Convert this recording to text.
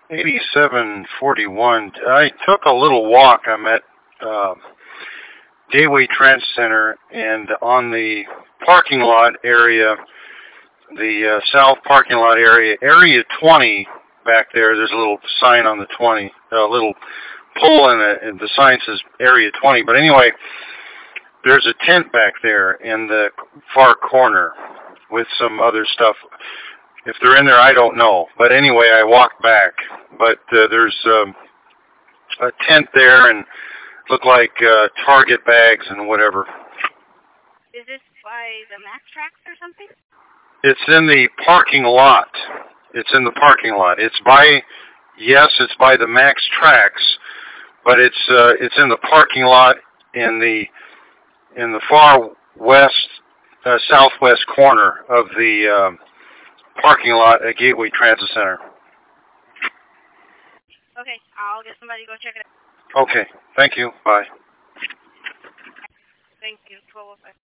8741. I took a little walk. I'm at Gateway Transit Center, and on the parking lot area, the south parking lot area, area 20 back there, there's a little sign on the 20, a little pole in it, and the sign says area 20. But anyway, there's a tent back there in the far corner with some other stuff. If they're in there, I don't know. But anyway, I walked back. But there's a tent there, and look like Target bags and whatever. Is this by the Max Tracks or something? It's in the parking lot. It's in the parking lot. It's by the Max Tracks, but it's in the parking lot in the far west, southwest corner of the parking lot at Gateway Transit Center. Okay, I'll get somebody to go check it out. Okay, thank you. Bye. Thank you. 1205.